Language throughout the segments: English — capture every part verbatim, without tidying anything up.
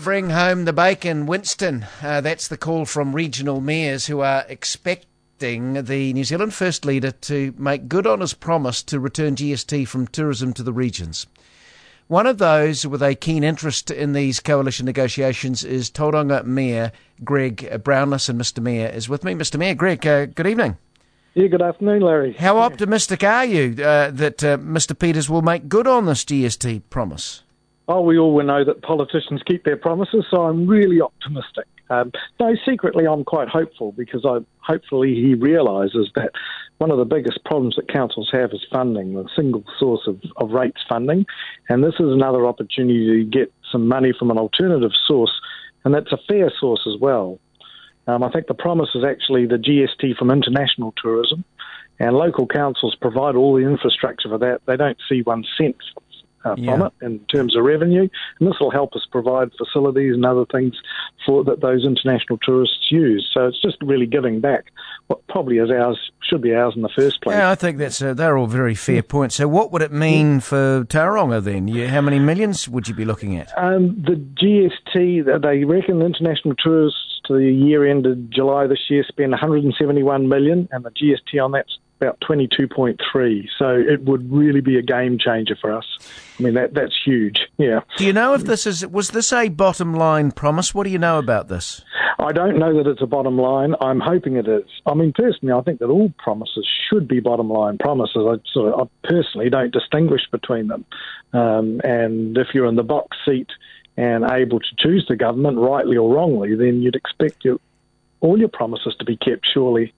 Bring home the bacon, Winston. Uh, that's the call from regional mayors who are expecting the New Zealand First Leader to make good on his promise to return G S T from tourism to the regions. One of those with a keen interest in these coalition negotiations is Tauranga Mayor Greg Brownless, and Mister Mayor is with me. Mister Mayor, Greg, uh, good evening. Yeah, good afternoon, Larry. How optimistic are you uh, that uh, Mister Peters will make good on this G S T promise? Oh, we all know that politicians keep their promises, so I'm really optimistic. Um, no, secretly I'm quite hopeful because I hopefully he realises that one of the biggest problems that councils have is funding, the single source of, of rates funding, and this is another opportunity to get some money from an alternative source, and that's a fair source as well. Um, I think the promise is actually the G S T from international tourism, and local councils provide all the infrastructure for that. They don't see one cent uh, yeah. from it in terms of revenue, and this will help us provide facilities and other things for that those international tourists use. So it's just really giving back what probably is ours, should be ours in the first place. Yeah, I think that's uh, they're all very fair points. So what would it mean for Tauranga then? You, how many millions would you be looking at? Um, the G S T, they reckon international tourists to the year ended July this year spend one hundred seventy-one million, and the G S T on that's about twenty-two point three. So it would really be a game changer for us. I mean, that that's huge. Yeah. Do you know if this is was this a bottom line promise? What do you know about this? I don't know that it's a bottom line. I'm hoping it is. I mean, personally, I think that all promises should be bottom line promises. I sort of, I personally don't distinguish between them. Um, and if you're in the box seat and able to choose the government, rightly or wrongly, then you'd expect your, all your promises to be kept, surely.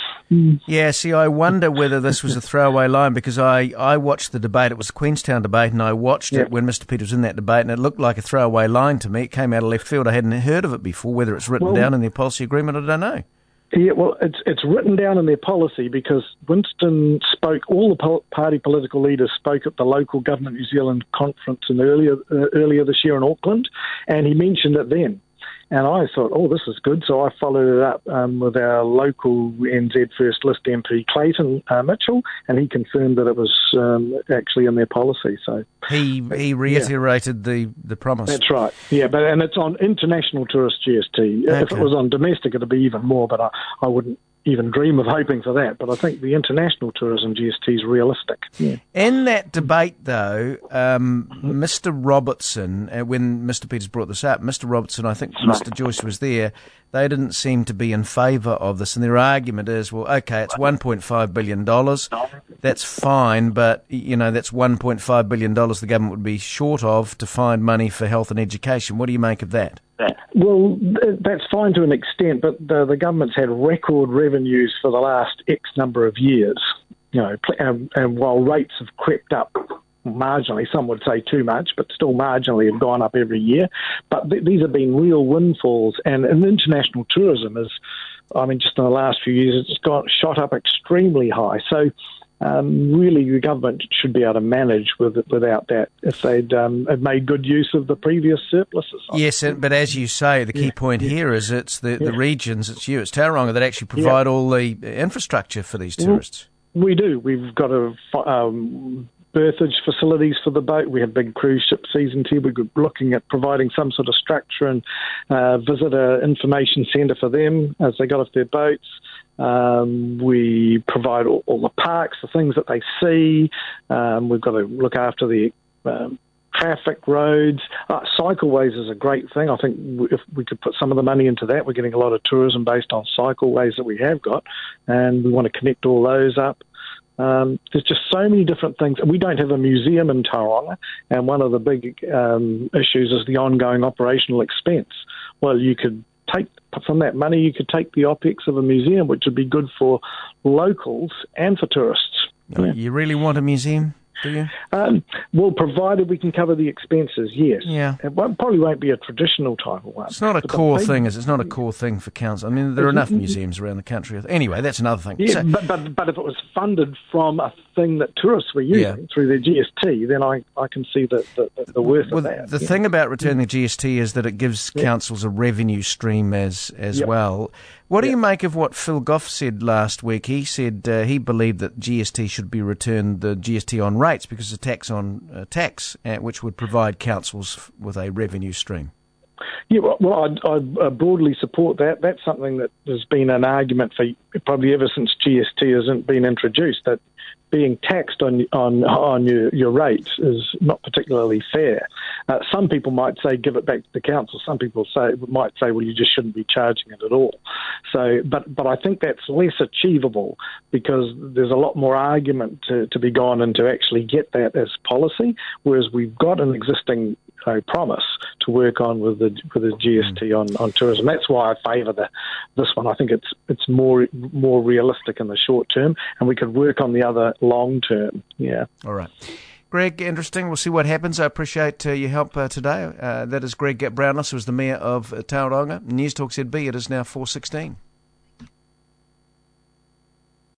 Yeah, see, I wonder whether this was a throwaway line because I, I watched the debate. It was the Queenstown debate, and I watched yeah. it when Mister Peters was in that debate, and it looked like a throwaway line to me. It came out of left field. I hadn't heard of it before. Whether it's written well, down in their policy agreement, I don't know. Yeah, well, it's it's written down in their policy because Winston spoke, all the pol- party political leaders spoke at the local Government New Zealand conference in earlier uh, earlier this year in Auckland, and he mentioned it then. And I thought, oh, this is good. So I followed it up um, with our local N Z First List M P, Clayton uh, Mitchell, and he confirmed that it was um, actually in their policy. So He he reiterated yeah. the, the promise. That's right. Yeah, but and it's on international tourist G S T. Okay. If it was on domestic, it'd be even more, but I, I wouldn't even dream of hoping for that. But I think the international tourism G S T is realistic. Yeah. In that debate, though, um, Mister Robertson, uh, when Mister Peters brought this up, Mister Robertson, I think Mister Joyce was there, they didn't seem to be in favour of this. And their argument is, well, okay, it's one point five billion dollars. That's fine, but, you know, that's one point five billion dollars the government would be short of to find money for health and education. What do you make of that? Well, that's fine to an extent, but the, the government's had record revenues for the last X number of years. You know, and, and while rates have crept up marginally, some would say too much, but still marginally have gone up every year. But th- these have been real windfalls, and, and international tourism is, I mean, just in the last few years, it's got shot up extremely high. So. Um, really, the government should be able to manage with it without that if they'd um, had made good use of the previous surpluses. Yes, but as you say, the key yeah, point yeah. here is it's the, yeah. the regions, it's you, it's Tauranga that actually provide yeah. all the infrastructure for these tourists. We do. We've got a um, berthage facilities for the boat. We have big cruise ship seasons here. We're looking at providing some sort of structure and uh, visitor information centre for them as they got off their boats. Um, we provide all, all the parks, the things that they see. Um, we've got to look after the um, traffic roads. Uh, cycleways is a great thing. I think if we could put some of the money into that, we're getting a lot of tourism based on cycleways that we have got, and we want to connect all those up. Um, there's just so many different things. We don't have a museum in Tauranga, and one of the big um, issues is the ongoing operational expense. Well, you could take from that money, you could take the OPEX of a museum, which would be good for locals and for tourists. Oh, yeah. You really want a museum, do you? Um, well, provided we can cover the expenses, yes. Yeah. It won't, probably won't be a traditional type of one. It's not a but core thing, is it? It's not a core thing for council. I mean, there are enough museums around the country. Anyway, that's another thing. Yeah, so, but, but but if it was funded from a thing that tourists were using yeah. through their G S T, then I, I can see the, the, the worth well, of that. The yeah. thing about returning the G S T is that it gives yeah. councils a revenue stream as as yep. well. What do yep. you make of what Phil Goff said last week? He said uh, he believed that G S T should be returned, the G S T on rates, because it's a tax on uh, tax, uh, which would provide councils f- with a revenue stream. Yeah, well, I, I broadly support that. That's something that has been an argument for probably ever since G S T hasn't been introduced, that being taxed on on on your, your rates is not particularly fair. Uh, some people might say give it back to the council. Some people say might say, well, you just shouldn't be charging it at all. So, but but I think that's less achievable because there's a lot more argument to, to be gone in to actually get that as policy. Whereas we've got an existing uh, promise to work on with the with the G S T on, on tourism. That's why I favour the this one. I think it's it's more more realistic in the short term, and we could work on the other long term. Yeah. All right. Greg, interesting. We'll see what happens. I appreciate uh, your help uh, today. Uh, that is Greg Brownless, who is the Mayor of uh, Tauranga. News Talk Z B, it is now four sixteen.